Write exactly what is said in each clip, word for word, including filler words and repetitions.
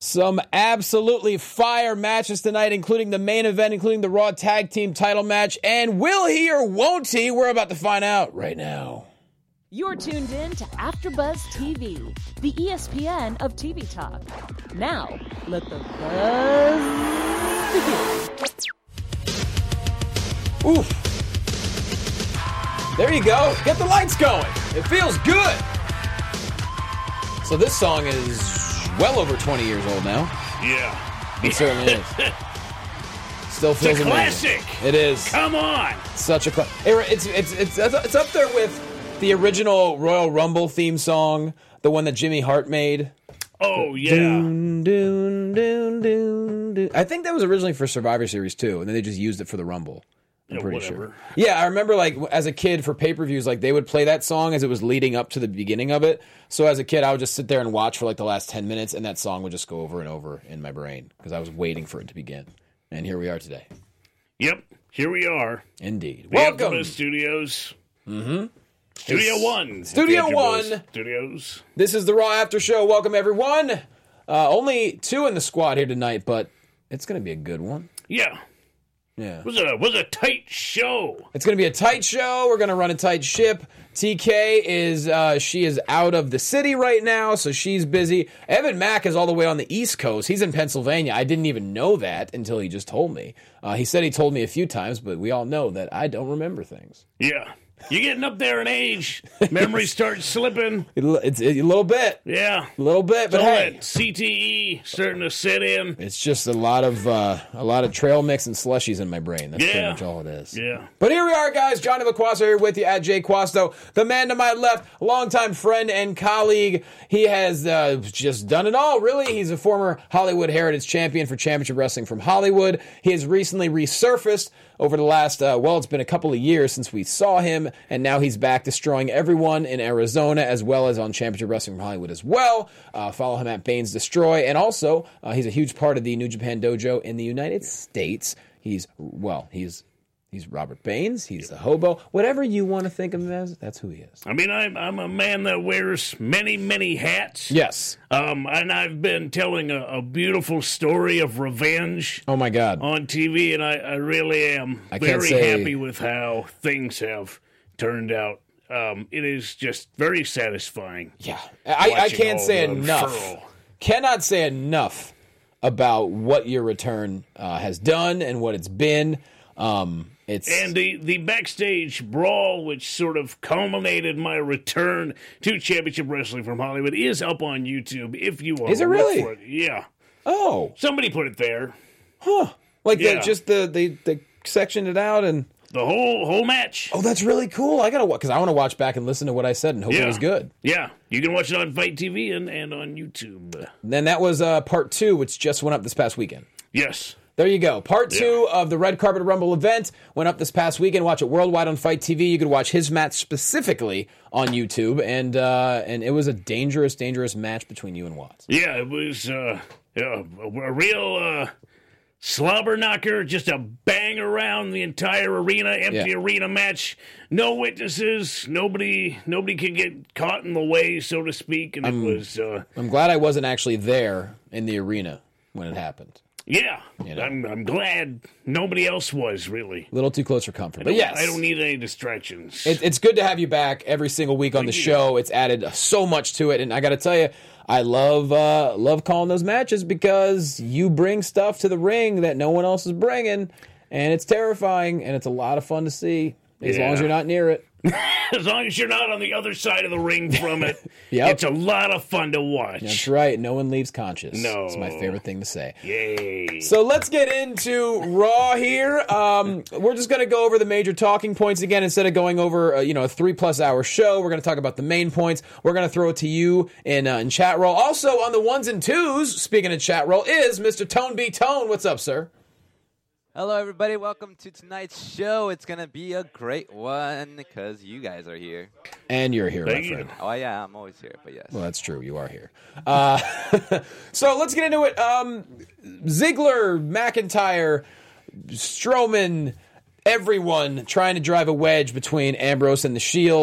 Some absolutely fire matches tonight, including the main event, including the Raw Tag Team title match. And will he or won't he? We're about to find out right now. You're tuned in to AfterBuzz T V, the E S P N of T V talk. Now, let the buzz begin. Oof. There you go. Get the lights going. It feels good. So this song is well over twenty years old now. Yeah. It certainly is. Still feels it's a amazing. classic. It is. Come on. Such a classic. It's, it's, it's, it's up there with the original Royal Rumble theme song, the one that Jimmy Hart made. Oh, yeah. Doon, doon, doon, doon, doon. I think that was originally for Survivor Series, too, and then they just used it for the Rumble. I'm Yeah, pretty whatever. sure. Yeah, I remember, like, as a kid for pay-per-views, like, they would play that song as it was leading up to the beginning of it. So as a kid, I would just sit there and watch for, like, the last ten minutes, and that song would just go over and over in my brain because I was waiting for it to begin. And here we are today. Yep. Here we are. Indeed. The Welcome. AfterBuzz Studios. Mm-hmm. Studio It's One. Studio The AfterBuzz One. Studios. This is the Raw After Show. Welcome, everyone. Uh, only two in the squad here tonight, but it's going to be a good one. Yeah. Yeah. It was a, was a tight show. It's going to be a tight show. We're going to run a tight ship. T K is, uh, she is out of the city right now, so she's busy. Evan Mack is all the way on the East Coast. He's in Pennsylvania. I didn't even know that until he just told me. Uh, he said he told me a few times, but we all know that I don't remember things. Yeah. You're getting up there in age. Memories start slipping. It's, it's a little bit. Yeah. A little bit, but All hey. that C T E starting to set in. It's just a lot of uh, a lot of trail mix and slushies in my brain. That's pretty Yeah. much all it is. Yeah. But here we are, guys. Johnny LaQuasto here with you at Jay Quasto, the man to my left, longtime friend and colleague. He has uh, just done it all, really. He's a former Hollywood Heritage Champion for Championship Wrestling from Hollywood. He has recently resurfaced over the last, uh, well, it's been a couple of years since we saw him, and now he's back destroying everyone in Arizona as well as on Championship Wrestling from Hollywood as well. Uh, follow him at Baines Destroy, and also uh, he's a huge part of the New Japan Dojo in the United States. He's, well, he's he's Robert Baines, he's the hobo, whatever you want to think of him as, that's who he is. I mean, I'm, I'm a man that wears many, many hats. Yes. Um, and I've been telling a, a beautiful story of revenge Oh my God. on T V, and I, I really am I can't very say- happy with how things have turned out. Um, it is just very satisfying. Yeah. I, I watching can't all say the enough. unfurl. Cannot say enough about what your return uh, has done and what it's been. Um, it's And the, the backstage brawl, which sort of culminated my return to Championship Wrestling from Hollywood, is up on YouTube if you want Is it to look really? for it. Yeah. oh, Somebody put it there. huh? Like Yeah. the, just the they they sectioned it out and The whole whole match. oh, that's really cool. I gotta watch because I want to watch back and listen to what I said and hope Yeah. it was good. Yeah. You can watch it on Fight T V and, and on YouTube. And then that was uh, part two, which just went up this past weekend. Yes. There you go. Part two of the Red Carpet Rumble event went up this past weekend. Watch it worldwide on Fight T V. You could watch his match specifically on YouTube, and uh, and it was a dangerous, dangerous match between you and Watts. Yeah, it was uh, yeah, a, a real uh, slobber knocker, just a bang around the entire arena, empty Yeah. arena match. No witnesses, nobody nobody could get caught in the way, so to speak, and it was uh, I'm glad I wasn't actually there in the arena when it happened. yeah. You know. I'm I'm glad nobody else was really. A little too close for comfort, I but don't- yes, I don't need any distractions. It, it's good to have you back every single week on the you. show. It's added so much to it, and I got to tell you, I love uh, love calling those matches because you bring stuff to the ring that no one else is bringing, and it's terrifying, and it's a lot of fun to see as long as Yeah. you're not near it. As long as you're not on the other side of the ring from it, Yep. it's a lot of fun to watch. That's right. No one leaves conscious. No. It's my favorite thing to say. Yay. So let's get into Raw here. Um, we're just going to go over the major talking points again instead of going over uh, you know a three plus hour show. We're going to talk about the main points. We're going to throw it to you in uh, in chat roll. Also on the ones and twos, speaking of chat roll, is Mister Tone B Tone. What's up, sir? Hello, everybody. Welcome to tonight's show. It's going to be a great one because you guys are here. And you're here, my Thank you. friend. Oh, yeah, I'm always here, but yes. Well, that's true. You are here. Uh, so let's get into it. Um, Ziggler, McIntyre, Strowman, everyone trying to drive a wedge between Ambrose and the Shield.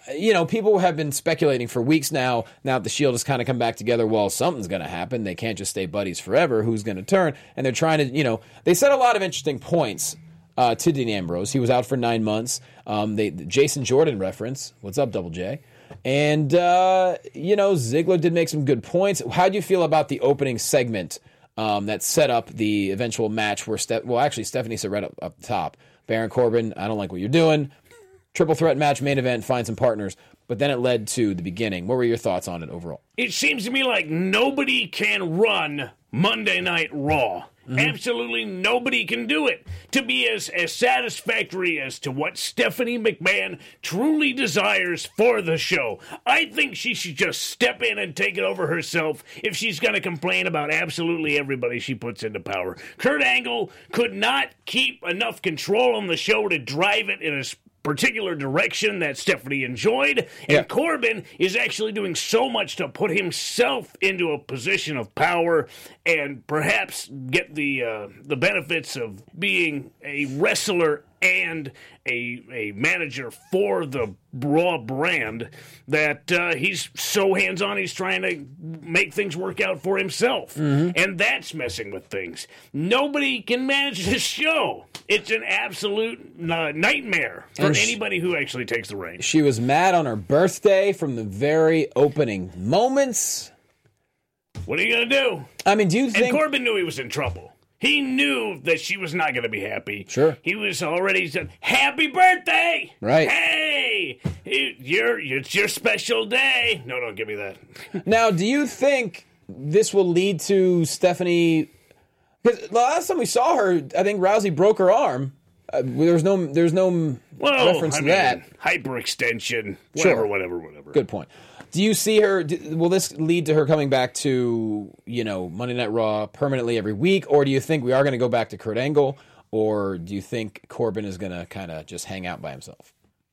you know, people have been speculating for weeks now. Now that the Shield has kind of come back together, well, something's going to happen. They can't just stay buddies forever. Who's going to turn? And they're trying to, you know, they said a lot of interesting points uh, to Dean Ambrose. He was out for nine months. Um, they Jason Jordan reference. What's up, Double J? And, uh, you know, Ziggler did make some good points. How do you feel about the opening segment um, that set up the eventual match where, Ste- well, actually, Stephanie said right up, up top, Baron Corbin, I don't like what you're doing. Triple threat match, main event, find some partners. But then it led to the beginning. What were your thoughts on it overall? It seems to me like nobody can run Monday Night Raw. Mm-hmm. Absolutely nobody can do it to be as, as satisfactory as to what Stephanie McMahon truly desires for the show. I think she should just step in and take it over herself if she's going to complain about absolutely everybody she puts into power. Kurt Angle could not keep enough control on the show to drive it in a particular direction that Stephanie enjoyed, and yeah. Corbin is actually doing so much to put himself into a position of power and perhaps get the uh, the benefits of being a wrestler and a a manager for the Raw brand that uh, he's so hands-on he's trying to make things work out for himself. Mm-hmm. And that's messing with things. Nobody can manage this show. It's an absolute uh, nightmare for and anybody who actually takes the reins. She was mad on her birthday from the very opening moments. What are you going to do? I mean, do you think... And Corbin knew he was in trouble. He knew that she was not going to be happy. Sure. He was already said, "Happy birthday!" Right. Hey, you're, it's your special day. No, don't give me that. Now, do you think this will lead to Stephanie? Because the last time we saw her, I think Rousey broke her arm. Uh, there's no, there's no well, reference I to mean, that. Hyperextension. Whatever, Sure. whatever, whatever. Good point. Do you see her, do, will this lead to her coming back to, you know, Monday Night Raw permanently every week? Or do you think we are going to go back to Kurt Angle? Or do you think Corbin is going to kind of just hang out by himself?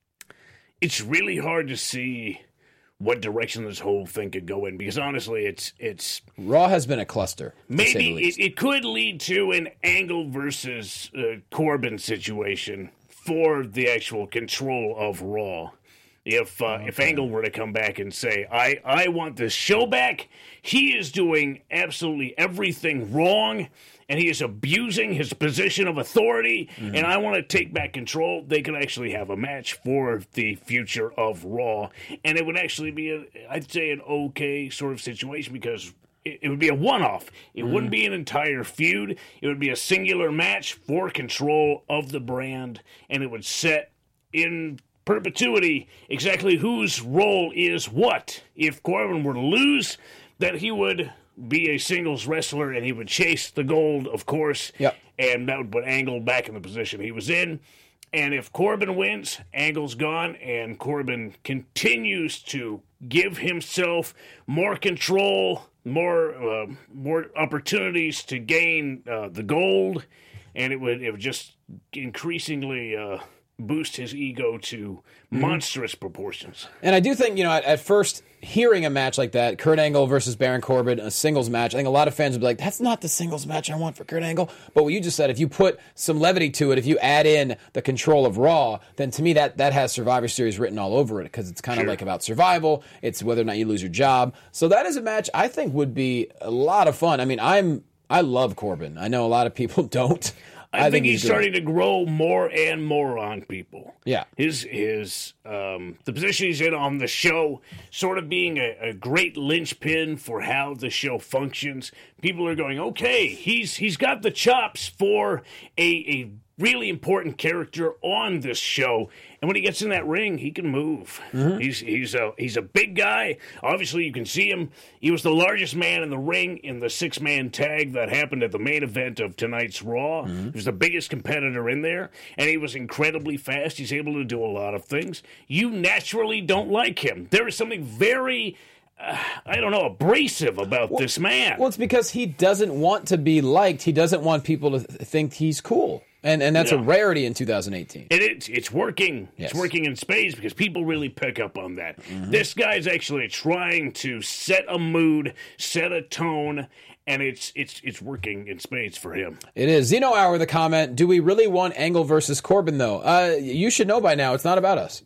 It's really hard to see what direction this whole thing could go in, because honestly, it's it's Raw has been a cluster. Maybe it, it could lead to an Angle versus uh, Corbin situation for the actual control of Raw. If uh, okay. if Angle were to come back and say, I, I want this show back, he is doing absolutely everything wrong, and he is abusing his position of authority, mm-hmm. and I want to take back control, they could actually have a match for the future of Raw. And it would actually be, a, I'd say, an okay sort of situation, because it, it would be a one-off. It mm-hmm. wouldn't be an entire feud. It would be a singular match for control of the brand, and it would set in perpetuity exactly whose role is what. If Corbin were to lose, that he would be a singles wrestler and he would chase the gold, of course, yep. and that would put Angle back in the position he was in. And if Corbin wins, Angle's gone, and Corbin continues to give himself more control, more uh, more opportunities to gain uh, the gold, and it would it would just increasingly Uh, boost his ego to monstrous proportions. And I do think, you know, at, at first, hearing a match like that, Kurt Angle versus Baron Corbin, a singles match, I think a lot of fans would be like, that's not the singles match I want for Kurt Angle. But what you just said, if you put some levity to it, if you add in the control of Raw, then to me that, that has Survivor Series written all over it, because it's kind of sure. like about survival. It's whether or not you lose your job. So that is a match I think would be a lot of fun. I mean, I'm I love Corbin. I know a lot of people don't. I, I think, think he's, he's starting to grow more and more on people. Yeah. His his um, the position he's in on the show, sort of being a, a great linchpin for how the show functions. People are going, okay, he's he's got the chops for a, a really important character on this show. And when he gets in that ring, he can move. Mm-hmm. He's he's a he's a big guy. Obviously, you can see him. He was the largest man in the ring in the six-man tag that happened at the main event of tonight's Raw. Mm-hmm. He was the biggest competitor in there, and he was incredibly fast. He's able to do a lot of things. You naturally don't like him. There is something very, uh, I don't know, abrasive about well, this man. Well, it's because he doesn't want to be liked. He doesn't want people to th- think he's cool. And and that's yeah. a rarity in two thousand eighteen. And it's, it's working. Yes. It's working in spades because people really pick up on that. Mm-hmm. This guy's actually trying to set a mood, set a tone, and it's it's it's working in spades for him. It is. Zeno Hour, the comment, do we really want Angle versus Corbin, though? Uh, you should know by now, it's not about us.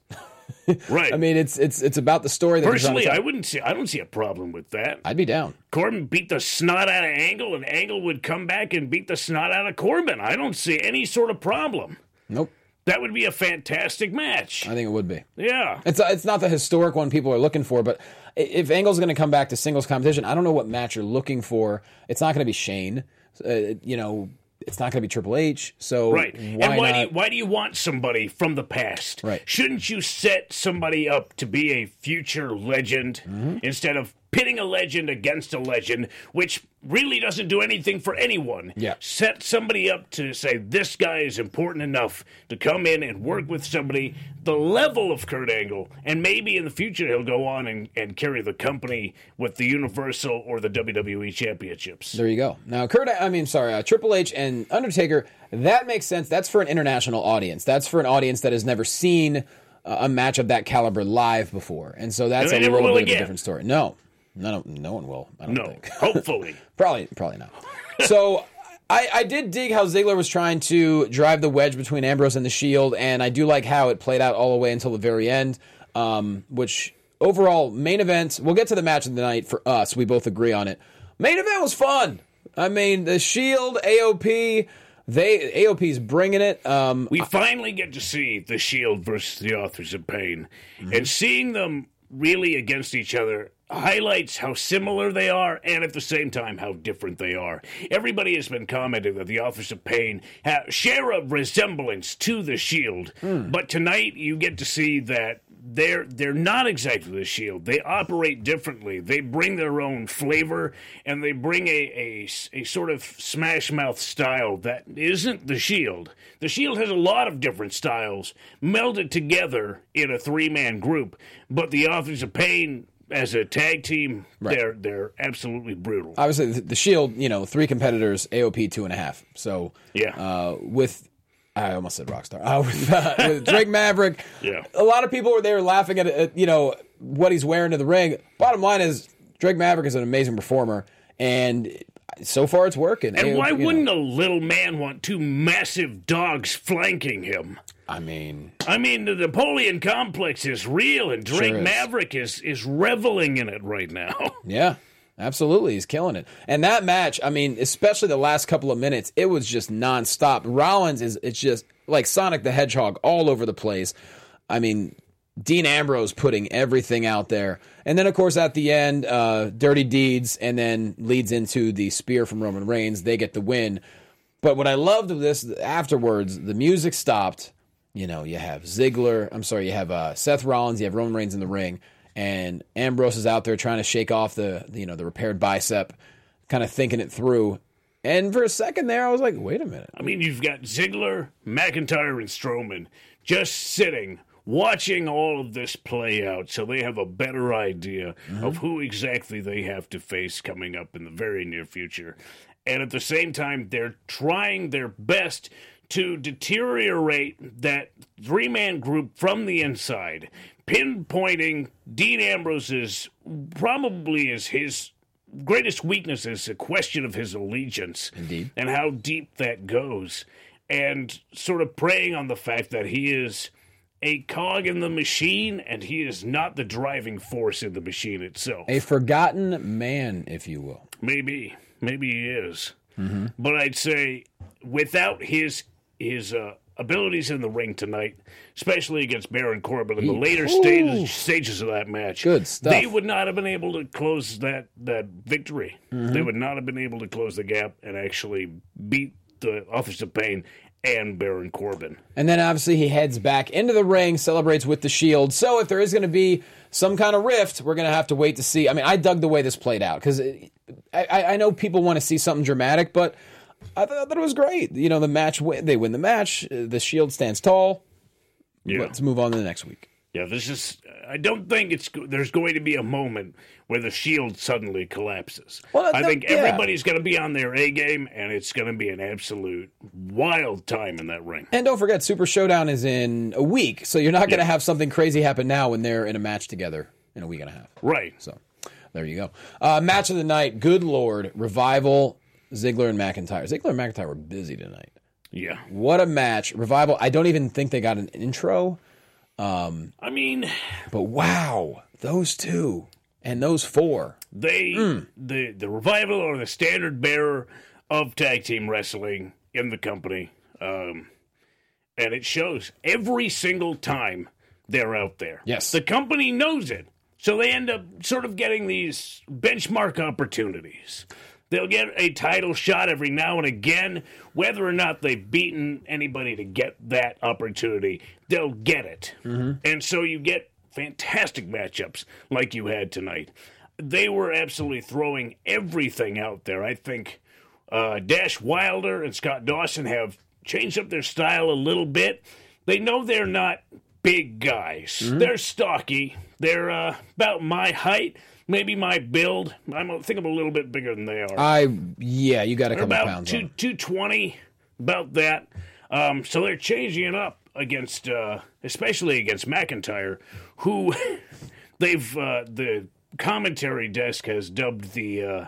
Right. I mean, it's it's it's about the story. That Personally, I wouldn't see. I don't see a problem with that. I'd be down. Corbin beat the snot out of Angle, and Angle would come back and beat the snot out of Corbin. I don't see any sort of problem. Nope. That would be a fantastic match. I think it would be. Yeah. It's it's not the historic one people are looking for, but if Angle's going to come back to singles competition, I don't know what match you're looking for. It's not going to be Shane. Uh, you know, it's not going to be Triple H. So right. Why and why not? do you, why do you want somebody from the past? Right. Shouldn't you set somebody up to be a future legend Mm-hmm. instead of pitting a legend against a legend, which really doesn't do anything for anyone? Yeah. Set somebody up to say this guy is important enough to come in and work with somebody the level of Kurt Angle, and maybe in the future he'll go on and, and carry the company with the Universal or the W W E championships. There you go. Now, Kurt, I mean, sorry, uh, Triple H and Undertaker, that makes sense. That's for an international audience. That's for an audience that has never seen uh, a match of that caliber live before. And so that's And a they never little will bit of a again. different story. No, no, no one will, I don't No, think. hopefully. Probably, probably not. So I, I did dig how Ziggler was trying to drive the wedge between Ambrose and the Shield, and I do like how it played out all the way until the very end, um, which overall, main event, we'll get to the match of the night for us. We both agree on it. Main event was fun. I mean, the Shield, A O P, they A O P's bringing it. Um, We finally get to see the Shield versus the Authors of Pain. Mm-hmm. And seeing them really against each other highlights how similar they are and at the same time how different they are. Everybody has been commenting that the Authors of Pain ha- share a resemblance to the Shield. Hmm. But tonight you get to see that they're they're not exactly the Shield. They operate differently. They bring their own flavor, and they bring a, a, a sort of smash mouth style that isn't the Shield. The Shield has a lot of different styles melded together in a three-man group, but the Authors of Pain, as a tag team, Right. they're they're absolutely brutal. obviously, the, the Shield, you know, three competitors, A O P two and a half. So Yeah. uh, with I almost said Rockstar. Uh, with, uh, with Drake Maverick, Yeah. a lot of people were there laughing at, at you know what he's wearing to the ring. Bottom line is Drake Maverick is an amazing performer, and so far it's working. And A O P, why you know. wouldn't a little man want two massive dogs flanking him? I mean, I mean, the Napoleon complex is real, and Drake Sure is. Maverick is, is reveling in it right now. yeah, absolutely, he's killing it. And that match, I mean, especially the last couple of minutes, it was just nonstop. Rollins is it's just like Sonic the Hedgehog all over the place. I mean, Dean Ambrose putting everything out there. And then, of course, at the end, uh, Dirty Deeds, and then leads into the spear from Roman Reigns. They get the win. But what I loved of this, afterwards, the music stopped. You know, you have Ziggler, I'm sorry, you have uh, Seth Rollins, you have Roman Reigns in the ring, and Ambrose is out there trying to shake off the, you know, the repaired bicep, kind of thinking it through. And for a second there, I was like, wait a minute. I mean, you've got Ziggler, McIntyre, and Strowman just sitting, watching all of this play out so they have a better idea Mm-hmm. of who exactly they have to face coming up in the very near future. And at the same time, they're trying their best to deteriorate that three-man group from the inside, pinpointing Dean Ambrose's probably is his greatest weakness is a question of his allegiance. Indeed. And how deep that goes, and sort of preying on the fact that he is a cog in the machine and he is not the driving force in the machine itself. A forgotten man, if you will. Maybe, maybe he is. Mm-hmm. But I'd say without his his uh, abilities in the ring tonight, especially against Baron Corbin in the later Ooh. stages stages of that match, Good stuff. they would not have been able to close that that victory. Mm-hmm. They would not have been able to close the gap and actually beat the Authors of Pain and Baron Corbin. And then obviously he heads back into the ring, celebrates with the Shield. So if there is going to be some kind of rift, we're going to have to wait to see. I mean, I dug the way this played out because I, I know people want to see something dramatic, but I thought that it was great. You know, the match, they win the match, the Shield stands tall. Yeah. Let's move on to the next week. Yeah, this is. I don't think it's. There's going to be a moment where the Shield suddenly collapses. Well, I that- think yeah. everybody's going to be on their A game, and it's going to be an absolute wild time in that ring. And don't forget, Super Showdown is in a week, so you're not going to Yeah. have something crazy happen now when they're in a match together in a week and a half. Right. So there you go. Uh, match of the night, good Lord, Revival, Ziggler and McIntyre. Ziggler and McIntyre were busy tonight. Yeah. What a match. Revival, I don't even think they got an intro. Um, I mean, but wow, those two and those four. They, Mm. the the Revival are the standard bearer of tag team wrestling in the company, um, and it shows every single time they're out there. Yes. The company knows it, so they end up sort of getting these benchmark opportunities. They'll get a title shot every now and again. Whether or not they've beaten anybody to get that opportunity, they'll get it. Mm-hmm. And so you get fantastic matchups like you had tonight. They were absolutely throwing everything out there. I think uh, Dash Wilder and Scott Dawson have changed up their style a little bit. They know they're not big guys. Mm-hmm. They're stocky. They're uh, about my height. Maybe my build. I'm, I think I'm a little bit bigger than they are. I yeah, you got a They're couple about pounds two, on them. two twenty, about that. Um, so they're changing it up against, uh, especially against McIntyre, who they've, uh, the commentary desk has dubbed the uh,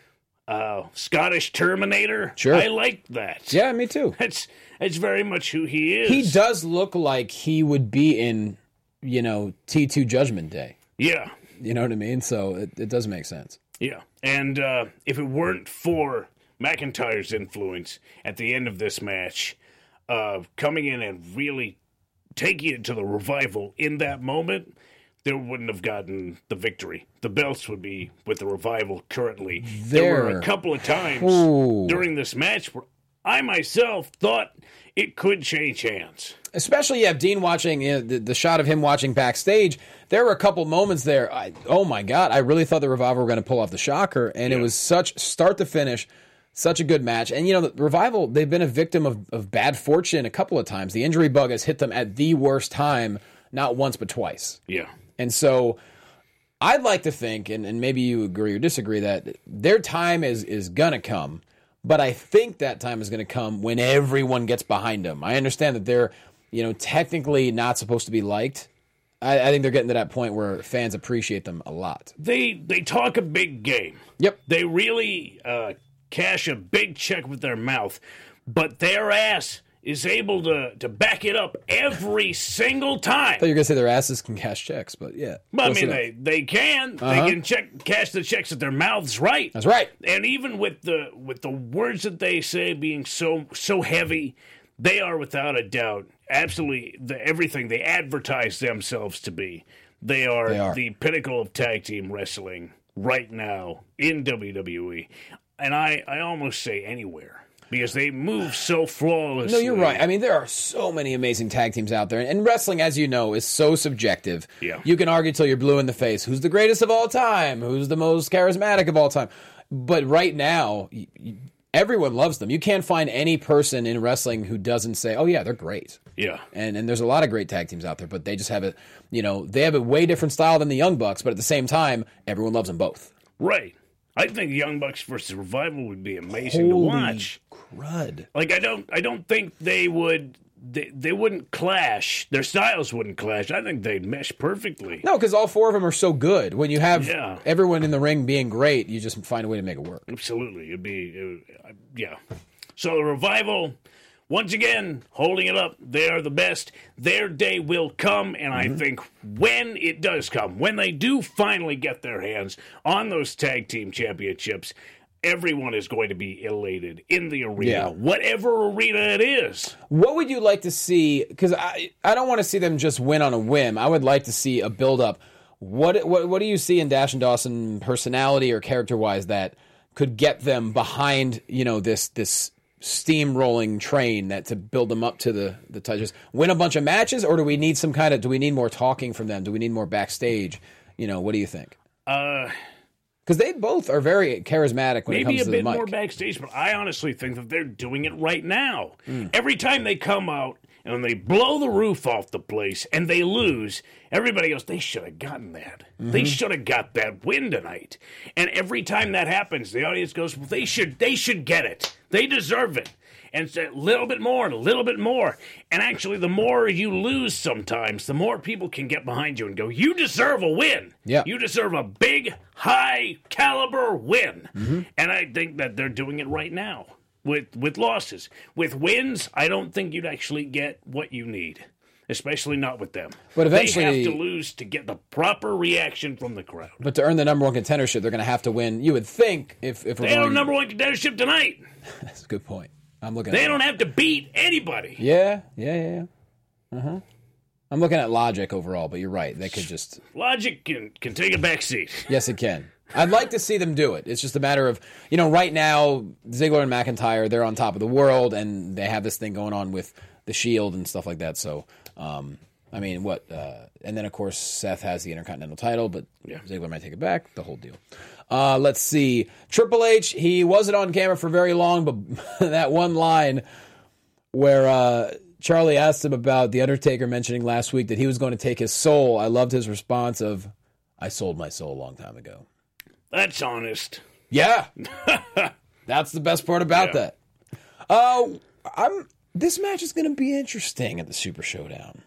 uh, Scottish Terminator. Sure. I like that. Yeah, me too. That's, that's very much who he is. He does look like he would be in, you know, T two Judgment Day. Yeah. You know what I mean? So it, it does make sense. Yeah, and uh, if it weren't for McIntyre's influence at the end of this match, uh, coming in and really taking it to the Revival in that moment, they wouldn't have gotten the victory. The belts would be with the Revival currently. There were There. a couple of times Ooh. during this match where I myself thought it could change hands. Especially, yeah, Dean watching you know, the, the shot of him watching backstage. There were a couple moments there. I, oh my God, I really thought the Revival were going to pull off the shocker, and Yeah. it was such start to finish, such a good match. And you know, the Revival, they've been a victim of, of bad fortune a couple of times. The injury bug has hit them at the worst time, not once but twice. Yeah. And so, I'd like to think, and, and maybe you agree or disagree, that their time is is gonna come. But I think that time is going to come when everyone gets behind them. I understand that they're, you know, technically not supposed to be liked. I, I think they're getting to that point where fans appreciate them a lot. They they talk a big game. Yep. They really uh, cash a big check with their mouth, but their ass is able to, to back it up every single time. I thought you were going to say their asses can cash checks, but yeah. Well, I close mean, enough. they, they can. Uh-huh. They can check cash the checks at their mouths right. That's right. And even with the with the words that they say being so so heavy, they are without a doubt absolutely the everything they advertise themselves to be. They are, They are. the pinnacle of tag team wrestling right now in W W E. And I, I almost say anywhere. Because they move so flawlessly. No, you're right. I mean, there are so many amazing tag teams out there. And wrestling, as you know, is so subjective. Yeah. You can argue till you're blue in the face. Who's the greatest of all time? Who's the most charismatic of all time? But right now, y- y- everyone loves them. You can't find any person in wrestling who doesn't say, oh, yeah, they're great. Yeah. And and there's a lot of great tag teams out there, but they just have a, you know, they have a way different style than the Young Bucks, but at the same time, everyone loves them both. Right. I think Young Bucks versus Revival would be amazing to Holy watch. crud. Like I don't I don't think they would they, they wouldn't clash. Their styles wouldn't clash. I think they'd mesh perfectly. No, because all four of them are so good. When you have Yeah. everyone in the ring being great, you just find a way to make it work. Absolutely. It'd be it would, uh, yeah. So the Revival once again, holding it up, they are the best. Their day will come, and I think when it does come, when they do finally get their hands on those tag team championships, everyone is going to be elated in the arena, Yeah. whatever arena it is. What would you like to see? Because I, I don't want to see them just win on a whim. I would like to see a build-up. What, what, what do you see in Dash and Dawson personality or character-wise that could get them behind, you know, this this steamrolling train that to build them up to the the touches? Win a bunch of matches, or do we need some kind of? Do we need more talking from them? Do we need more backstage? You know, what do you think? Uh, Because they both are very charismatic when it maybe comes a to the bit mic. more backstage, but I honestly think that they're doing it right now. Mm. Every time they come out and they blow the roof off the place and they lose, everybody goes, they should have gotten that. Mm-hmm. They should have got that win tonight. And every time that happens, the audience goes, well, they should, they should get it. They deserve it. And it's a little bit more and a little bit more. And actually, the more you lose sometimes, the more people can get behind you and go, you deserve a win. Yeah. You deserve a big, high caliber win. Mm-hmm. And I think that they're doing it right now with, with losses. With wins, I don't think you'd actually get what you need. especially not with them. But eventually, they have to lose to get the proper reaction from the crowd. But to earn the number one contendership, they're going to have to win. You would think if if we're they going, have number one contendership tonight. That's a good point. I'm looking. They at don't that. have to beat anybody. Yeah, yeah, yeah. yeah. Uh huh. I'm looking at logic overall, but you're right. They could just Logic can can take a back seat. yes, it can. I'd like to see them do it. It's just a matter of, you know, right now, Ziggler and McIntyre, they're on top of the world, and they have this thing going on with the Shield and stuff like that. So, um, I mean, what? Uh, and then, of course, Seth has the Intercontinental title, but Yeah. Ziggler might take it back, the whole deal. Uh, let's see. Triple H, he wasn't on camera for very long, but that one line where uh, Charlie asked him about The Undertaker mentioning last week that he was going to take his soul, I loved his response of, I sold my soul a long time ago. That's honest. Yeah. That's the best part about Yeah. that. Uh, I'm. This match is going to be interesting at the Super Showdown.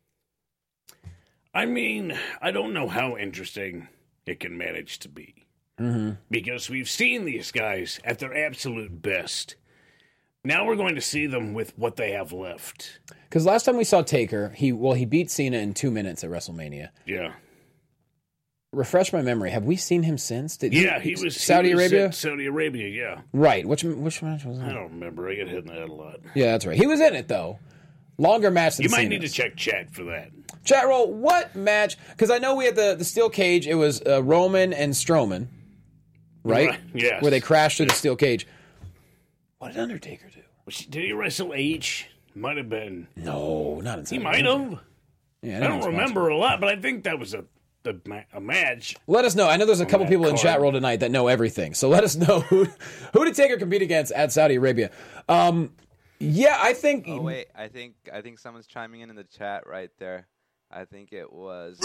I mean, I don't know how interesting it can manage to be. Mm-hmm. Because we've seen these guys at their absolute best. Now we're going to see them with what they have left. Because last time we saw Taker, he well he beat Cena in two minutes at WrestleMania. Yeah. Refresh my memory. Have we seen him since? Did Yeah, he was Saudi he was Arabia. at Saudi Arabia, yeah. Right. Which which match was I that? don't remember. I get hit in the head a lot. Yeah, that's right. He was in it though. Longer match than You might Cena's. need to check chat for that. Chat roll. What match? Because I know we had the the steel cage. It was uh, Roman and Strowman, right? Right, yes. Where they crashed through the steel cage. What did Undertaker do? Was he- Did he wrestle H? Might have been. No, not in He might have. Yeah, I don't remember a lot, but I think that was a a, ma- a match. Let us know. I know there's a couple that people in card. chat roll tonight that know everything. So let us know who who did Taker compete against at Saudi Arabia. Um, yeah, I think. Oh wait, I think I think someone's chiming in in the chat right there. I think it was.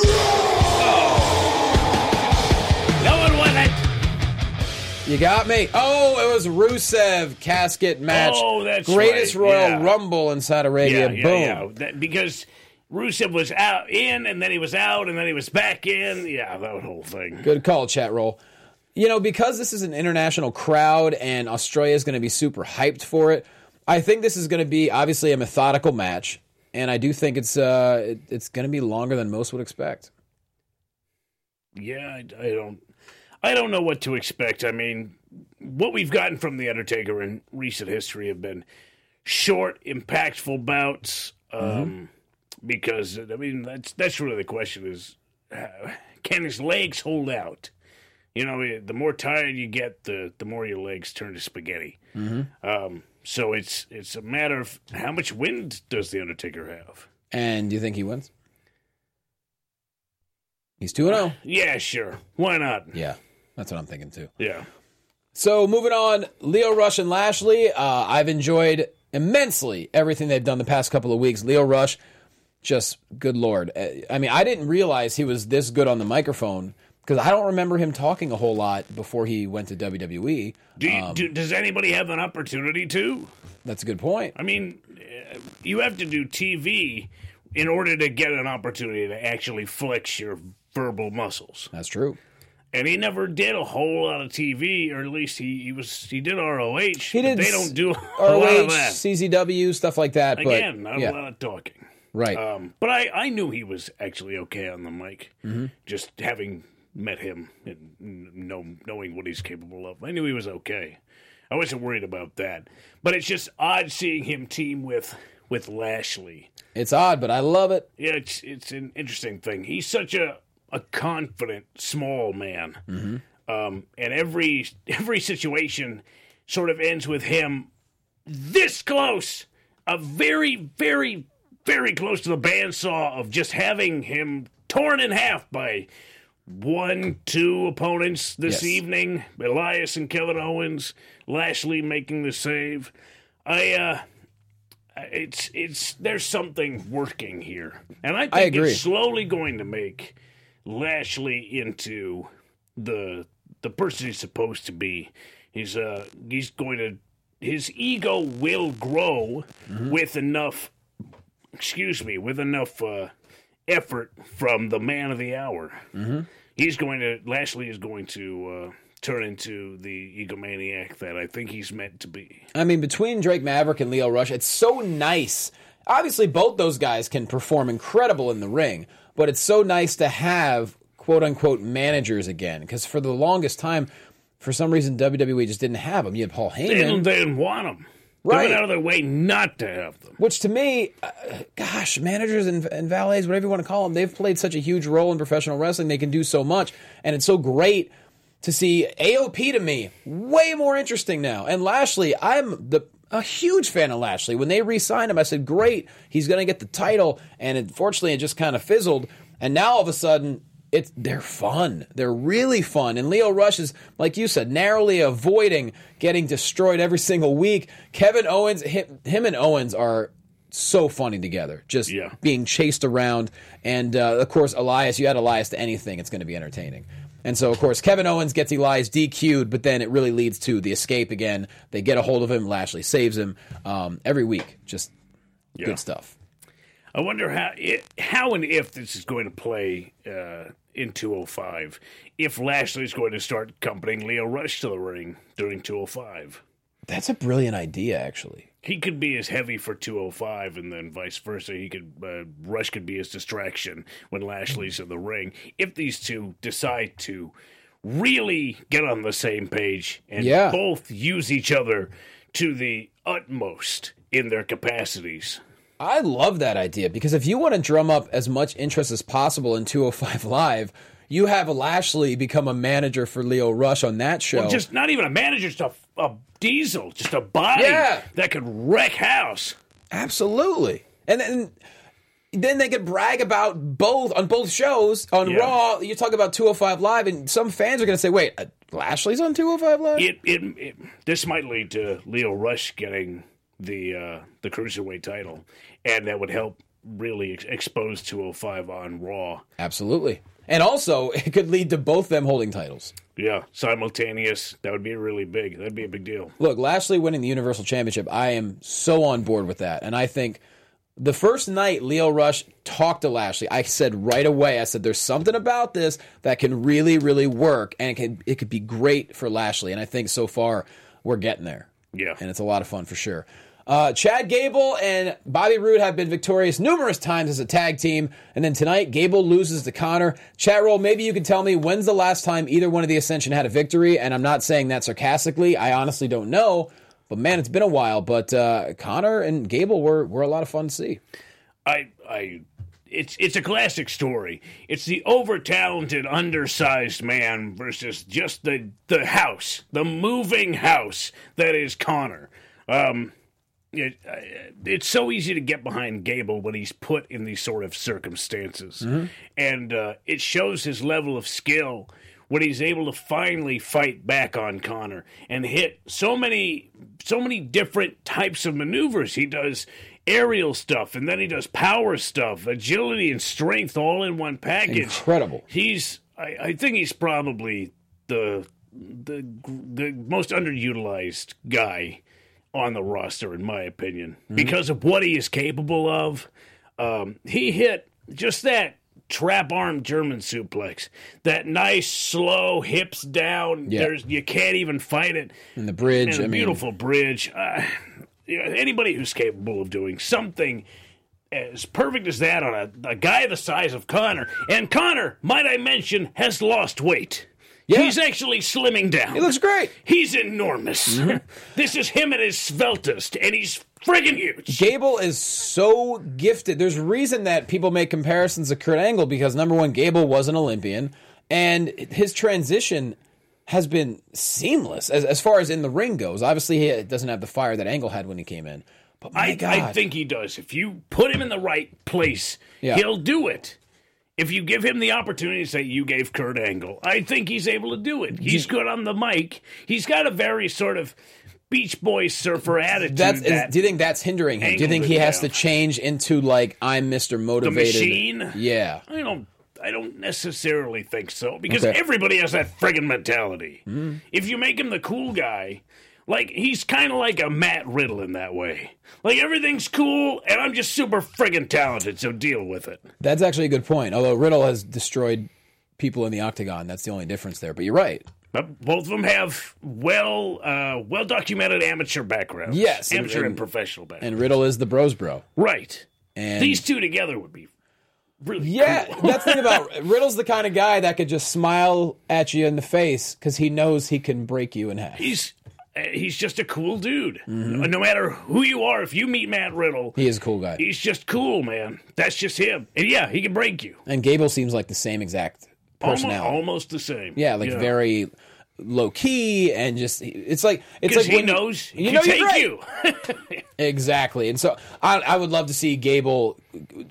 No one won it. You got me. Oh, it was Rusev casket match. Oh, that's Greatest right. Royal Yeah. Rumble in Saudi Arabia. Yeah, yeah, Boom. yeah. That, because Rusev was out in, and then he was out, and then he was back in. Yeah, that whole thing. Good call, chat roll. You know, because this is an international crowd and Australia is going to be super hyped for it, I think this is going to be obviously a methodical match, and I do think it's uh, it, it's going to be longer than most would expect. Yeah, I, I don't, I don't know what to expect. I mean, what we've gotten from the Undertaker in recent history have been short, impactful bouts. Um, Mm-hmm. Because I mean, that's that's really the question: is uh, can his legs hold out? You know, the more tired you get, the the more your legs turn to spaghetti. Mm-hmm. Um, so it's it's a matter of how much wind does the Undertaker have? And do you think he wins? He's two and oh. Yeah, sure. Why not? Yeah, that's what I'm thinking too. Yeah. So moving on, Lio Rush and Lashley. Uh, I've enjoyed immensely everything they've done the past couple of weeks. Lio Rush, just good Lord. Uh, I mean, I didn't realize he was this good on the microphone because I don't remember him talking a whole lot before he went to W W E. Do, you, Um, do does anybody have an opportunity to? That's a good point. I mean, uh, you have to do T V in order to get an opportunity to actually flex your verbal muscles. That's true. And he never did a whole lot of T V, or at least he, he was he did R O H. He but did they don't do a R O lot of H, that. C Z W, stuff like that. But, Again, not yeah, a lot of talking. right. Um, but I, I knew he was actually okay on the mic, Mm-hmm. just having met him and know, knowing what he's capable of. I knew he was okay. I wasn't worried about that. But it's just odd seeing him team with with Lashley. It's odd, but I love it. Yeah, it's it's an interesting thing. He's such a, a confident small man, Mm-hmm. um, and every every situation sort of ends with him this close, a very very very close to the bandsaw of just having him torn in half by one, two opponents this Yes. evening. Elias and Kevin Owens, Lashley making the save. I uh. It's it's there's something working here, and I think I agree. it's slowly going to make Lashley into the the person he's supposed to be. He's uh he's going to his ego will grow Mm-hmm. with enough excuse me with enough uh, effort from the man of the hour. Mm-hmm. He's going to Lashley is going to uh, turn into the egomaniac that I think he's meant to be. I mean, between Drake Maverick and Lio Rush, it's so nice. obviously both those guys can perform incredible in the ring, but it's so nice to have quote-unquote managers again, because for the longest time, for some reason, W W E just didn't have them. You had Paul Heyman. They didn't, they didn't want them. Right. They went out of their way not to have them. Which to me, uh, gosh, managers and, and valets, whatever you want to call them, they've played such a huge role in professional wrestling. They can do so much, and it's so great to see A O P to me way more interesting now. And Lashley, I'm the a huge fan of Lashley. When they re-signed him, I said, great, he's going to get the title, and unfortunately, it just kind of fizzled. And now all of a sudden, It's they're fun. They're really fun. And Lio Rush is, like you said, narrowly avoiding getting destroyed every single week. Kevin Owens, him, him and Owens are so funny together, just yeah. being chased around. And, uh, of course, Elias, you add Elias to anything, it's going to be entertaining. And so, of course, Kevin Owens gets Elias D Q'd, but then it really leads to the escape again. They get a hold of him. Lashley saves him um, every week. Just yeah. good stuff. I wonder how it, how and if this is going to play uh, in two oh five. If Lashley's going to start accompanying Lio Rush to the ring during two oh five. That's a brilliant idea, actually. He could be as heavy for two oh five, and then vice versa. He could uh, Rush could be his distraction when Lashley's in the ring. If these two decide to really get on the same page and yeah. both use each other to the utmost in their capacities. I love that idea, because if you want to drum up as much interest as possible in two oh five Live, you have Lashley become a manager for Lio Rush on that show. Well, just not even a manager, just a, a diesel, just a body yeah. that could wreck house. Absolutely. And then then they could brag about both on both shows. On yeah. Raw, you talk about two oh five Live, and some fans are going to say, wait, uh, Lashley's on two oh five Live? It, it, it, this might lead to Lio Rush getting the uh, the Cruiserweight title, and that would help really ex- expose two oh five on Raw. Absolutely. And also, it could lead to both them holding titles. Yeah, simultaneous. That would be really big. That'd be a big deal. Look, Lashley winning the Universal Championship, I am so on board with that. And I think the first night Lio Rush talked to Lashley, I said right away, I said, there's something about this that can really, really work, and it could, it could be great for Lashley. And I think so far, we're getting there. Yeah. And it's a lot of fun for sure. Uh, Chad Gable and Bobby Roode have been victorious numerous times as a tag team. And then tonight, Gable loses to Connor. Chat roll, maybe you can tell me when's the last time either one of the Ascension had a victory? And I'm not saying that sarcastically. I honestly don't know. But, man, it's been a while. But uh, Connor and Gable were, were a lot of fun to see. I... I... It's it's a classic story. It's the over-talented, undersized man versus just the the house, the moving house that is Connor. Um, it, it's so easy to get behind Gable when he's put in these sort of circumstances. Mm-hmm. And uh, it shows his level of skill when he's able to finally fight back on Connor and hit so many so many different types of maneuvers. He does aerial stuff, and then he does power stuff, agility and strength all in one package. Incredible. He's, I, I think he's probably the the the most underutilized guy on the roster, in my opinion, mm-hmm. because of what he is capable of. Um, he hit just that trap arm German suplex, that nice slow hips down. Yeah. There's you can't even fight it. And the bridge, and a I mean, beautiful bridge. Uh, Anybody who's capable of doing something as perfect as that on a, a guy the size of Connor, and Connor, might I mention, has lost weight. Yeah. He's actually slimming down. He looks great. He's enormous. Mm-hmm. This is him at his sveltest, and he's friggin' huge. Gable is so gifted. There's a reason that people make comparisons to Kurt Angle, because, number one, Gable was an Olympian, and his transition has been seamless as as far as in the ring goes. Obviously, he doesn't have the fire that Angle had when he came in. But my I, God. I think he does. If you put him in the right place, yeah. he'll do it. If you give him the opportunity to say, you gave Kurt Angle, I think he's able to do it. He's good on the mic. He's got a very sort of Beach Boys surfer attitude. That's, that is, do you think that's hindering him? Do you think he has have. to change into, like, I'm Mister Motivated? The machine? Yeah. I don't I don't necessarily think so, because okay. everybody has that friggin' mentality. Mm-hmm. If you make him the cool guy, like, he's kind of like a Matt Riddle in that way. Like, everything's cool, and I'm just super friggin' talented, so deal with it. That's actually a good point, although Riddle has destroyed people in the octagon. That's the only difference there. But you're right. But both of them have well, uh, well documented amateur backgrounds. Yes, and- amateur and, and- professional backgrounds. And Riddle is the bros bro. Right. And These two together would be really yeah, cool. that's the thing about Riddle's the kind of guy that could just smile at you in the face because he knows he can break you in half. He's uh, he's just a cool dude. Mm-hmm. No, no matter who you are, if you meet Matt Riddle, He is a cool guy. he's just cool, man. That's just him. And yeah, he can break you. And Gable seems like the same exact Almost, personality. almost the same. Yeah, like very low key and just it's like it's Because like he when knows he you can know take you're right. you. Exactly, and so I, I would love to see Gable.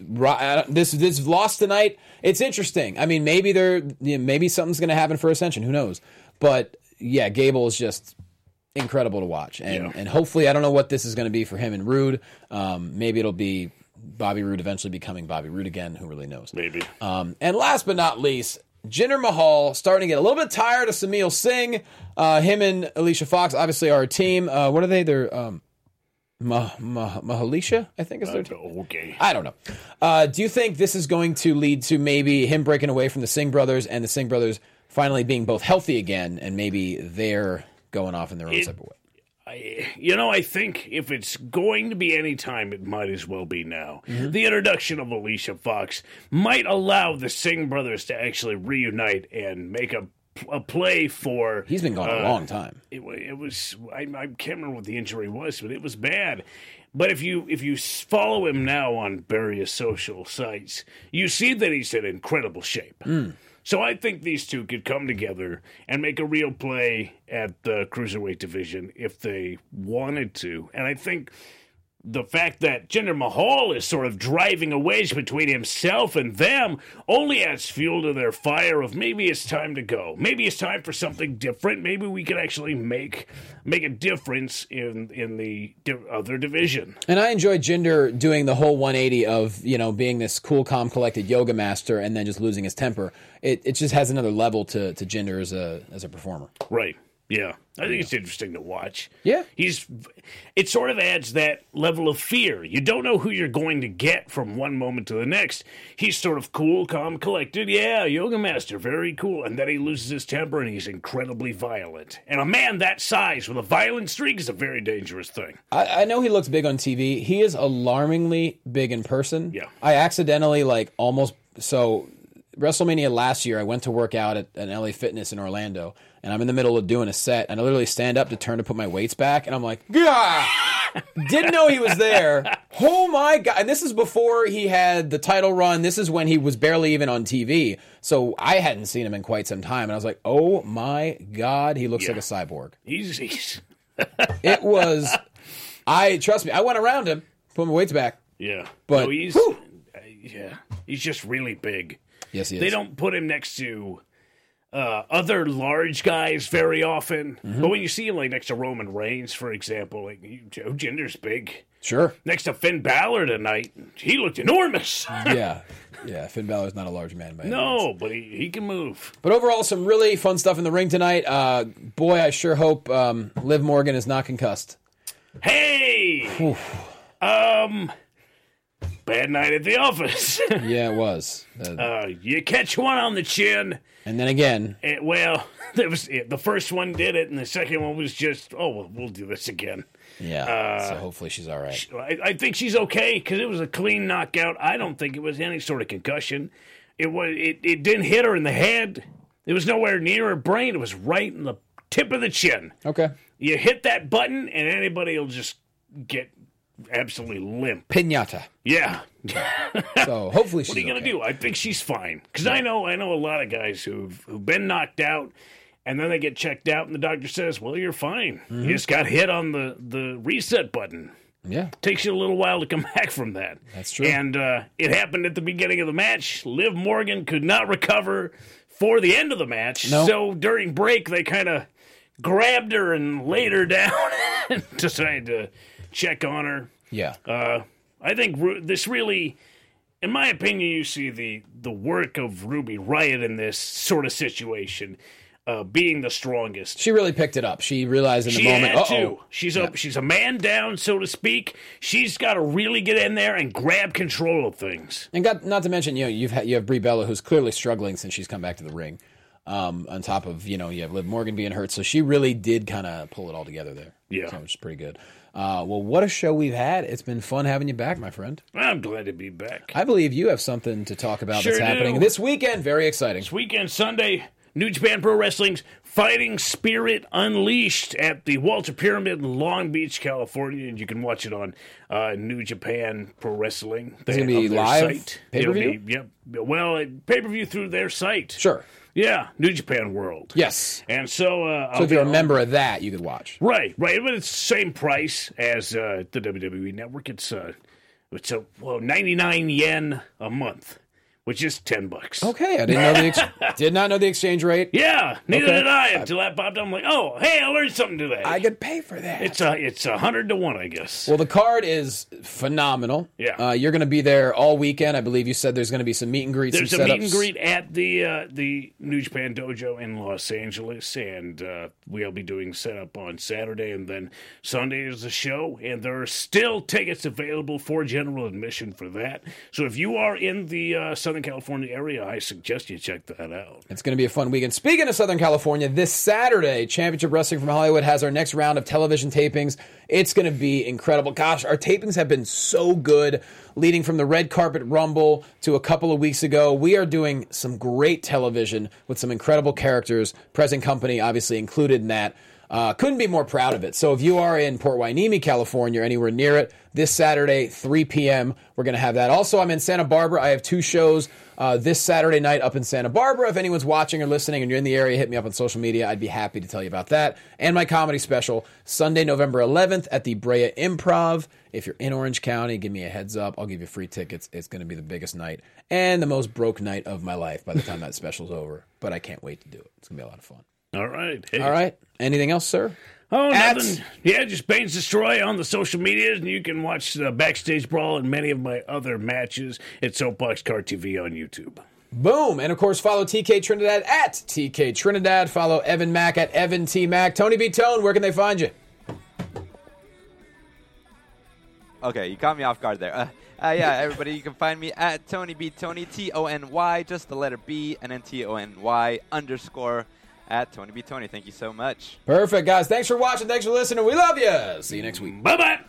ri- This this loss tonight. It's interesting. I mean, maybe there, you know, maybe something's going to happen for Ascension. Who knows? But yeah, Gable is just incredible to watch, and Yeah. and hopefully, I don't know what this is going to be for him and Rude. Um, maybe it'll be Bobby Roode eventually becoming Bobby Roode again. Who really knows? Maybe. Um, and last but not least, Jinder Mahal starting to get a little bit tired of Samil Singh. Uh, him and Alicia Fox obviously are a team. Uh, what are they? They're um, Ma- Ma- Mahalisha, I think is their team. Okay. I don't know. Uh, do you think this is going to lead to maybe him breaking away from the Singh brothers and the Singh brothers finally being both healthy again and maybe they're going off in their own It- separate way? I, you know, I think if it's going to be any time, it might as well be now. Mm-hmm. The introduction of Alicia Fox might allow the Singh brothers to actually reunite and make a, a play for. He's been gone a uh, long time. It, wa- it was I, I can't remember what the injury was, but it was bad. But if you if you s- follow him now on various social sites, you see that he's in incredible shape. So I think these two could come together and make a real play at the cruiserweight division if they wanted to. And I think the fact that Jinder Mahal is sort of driving a wedge between himself and them only adds fuel to their fire of maybe it's time to go. Maybe it's time for something different. Maybe we could actually make make a difference in in the di- other division. And I enjoyed Jinder doing the whole one eighty of, you know, being this cool, calm, collected yoga master and then just losing his temper. It it just has another level to, to Jinder as a as a performer. Right. Yeah. I think it's interesting to watch. Yeah. He's it sort of adds that level of fear. You don't know who you're going to get from one moment to the next. He's sort of cool, calm, collected. Yeah, yoga master, very cool. And then he loses his temper and he's incredibly violent. And a man that size with a violent streak is a very dangerous thing. I, I know he looks big on T V. He is alarmingly big in person. Yeah. I accidentally like almost so WrestleMania last year I went to work out at an L A Fitness in Orlando and I'm in the middle of doing a set and I literally stand up to turn to put my weights back and I'm like, Gah! Didn't know he was there. Oh my God. And this is before he had the title run. This is when he was barely even on T V. So I hadn't seen him in quite some time and I was like, oh my God, he looks Yeah. like a cyborg. He's, he's It was I trust me, I went around him, put my weights back. yeah. But, no, he's whew. uh, yeah. He's just really big. Yes, he is. They don't put him next to uh, other large guys very often. But when you see him like next to Roman Reigns, for example, like you, Joe Jinder's big. Sure. Next to Finn Balor tonight, he looked enormous. Yeah. Yeah. Finn Balor's not a large man by any means. No, but he, he can move. But overall, some really fun stuff in the ring tonight. Uh, boy, I sure hope um, Liv Morgan is not concussed. Hey, um, bad night at the office. Yeah, it was. Uh, uh, you catch one on the chin. and then again, And, well, there was the first one did it, and the second one was just, oh, well, we'll do this again. yeah. so hopefully she's all right. I, I think she's okay because it was a clean knockout. I don't think it was any sort of concussion. It was. It, it didn't hit her in the head. It was nowhere near her brain. It was right in the tip of the chin. Okay. You hit that button, and anybody will just get absolutely limp. Pinata. Yeah. So hopefully she's What are you gonna okay. do? I think she's fine because I know I know a lot of guys who've who've been knocked out, and then they get checked out, and the doctor says, "Well, you're fine. Mm-hmm. You just got hit on the the reset button." Yeah. Takes you a little while to come back from that. That's true. And uh, it happened at the beginning of the match. Liv Morgan could not recover for the end of the match. No. So during break, they kind of grabbed her and laid her down and decided to check on her. Yeah. Uh, I think Ru- this really, in my opinion, you see the, the work of Ruby Riott in this sort of situation. Uh, being the strongest. She really picked it up. She realized in the She moment, had uh-oh. to. She's a she's a man down, so to speak. She's got to really get in there and grab control of things. And got not to mention, you know, you've had, you have Brie Bella, who's clearly struggling since she's come back to the ring. Um, on top of, you know, you have Liv Morgan being hurt. So she really did kind of pull it all together there. Yeah. So it's pretty good. Uh, well, what a show we've had. It's been fun having you back, my friend. I'm glad to be back. I believe you have something to talk about Sure that's happening do. this weekend. Very exciting. This weekend, Sunday, New Japan Pro Wrestling's Fighting Spirit Unleashed at the Walter Pyramid in Long Beach, California. And you can watch it on uh, New Japan Pro Wrestling. It's going to be live pay-per-view? It'll be, yep. Well, pay-per-view through their site. Sure. Yeah, New Japan World. Yes. And so... Uh, So I'll if you're a be- member of that, you could watch. Right, right. But it's the same price as uh, the W W E Network. It's, uh, it's a, well, ninety-nine yen a month, which is ten bucks. Okay, I didn't know the ex- did not know the exchange rate. Yeah, neither Okay. did I until that popped up. I'm like, oh, hey, I learned something today. I could pay for that. It's a it's a hundred to one, I guess. Well, the card is phenomenal. Yeah. Uh, you're going to be there all weekend. I believe you said there's going to be some meet and greets. There's a some meet and setups. greet at the uh, the New Japan Dojo in Los Angeles, and uh, we'll be doing setup on Saturday, and then Sunday is the show, and there are still tickets available for general admission for that. So if you are in the uh, Southern California area, I suggest you check that out. It's going to be a fun weekend. Speaking of Southern California, this Saturday, Championship Wrestling from Hollywood has our next round of television tapings. It's going to be incredible. Gosh, our tapings have been so good, leading from the Red Carpet Rumble to a couple of weeks ago. We are doing some great television with some incredible characters. Present company, obviously, included in that. Uh, couldn't be more proud of it. So if you are in Port Hueneme, California, or anywhere near it, this Saturday, three p.m., we're going to have that. Also, I'm in Santa Barbara. I have two shows uh, this Saturday night up in Santa Barbara. If anyone's watching or listening and you're in the area, hit me up on social media. I'd be happy to tell you about that. And my comedy special, Sunday, November eleventh at the Brea Improv. If you're in Orange County, give me a heads up. I'll give you free tickets. It's going to be the biggest night and the most broke night of my life by the time that special's over. But I can't wait to do it. It's going to be a lot of fun. All right. Hey. All right. Anything else, sir? Oh, At- nothing. Yeah, just Baines Destroy on the social medias, and you can watch the Backstage Brawl and many of my other matches at Soapbox Card T V on YouTube. Boom. And, of course, follow T K Trinidad at T K Trinidad. Follow Evan Mack at Evan T. Mack. Tony B. Tone, where can they find you? Okay, you caught me off guard there. Uh, uh, yeah, everybody, you can find me at Tony B. Tony, T O N Y, just the letter B, and then T O N Y underscore at Tony B. Tony. Thank you so much. Perfect, guys. Thanks for watching. Thanks for listening. We love you. See you next week. Bye-bye.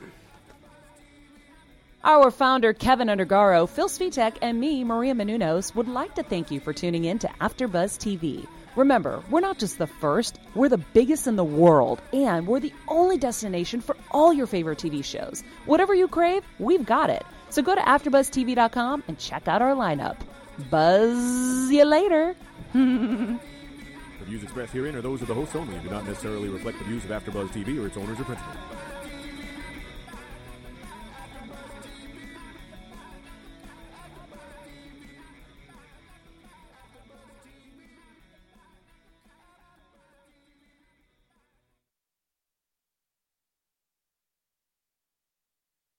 Our founder, Kevin Undergaro, Phil Svitek, and me, Maria Menounos, would like to thank you for tuning in to AfterBuzz T V. Remember, we're not just the first, we're the biggest in the world, and we're the only destination for all your favorite T V shows. Whatever you crave, we've got it. So go to after buzz T V dot com and check out our lineup. Buzz you later. The views expressed herein are those of the hosts only and do not necessarily reflect the views of AfterBuzz T V or its owners or principals.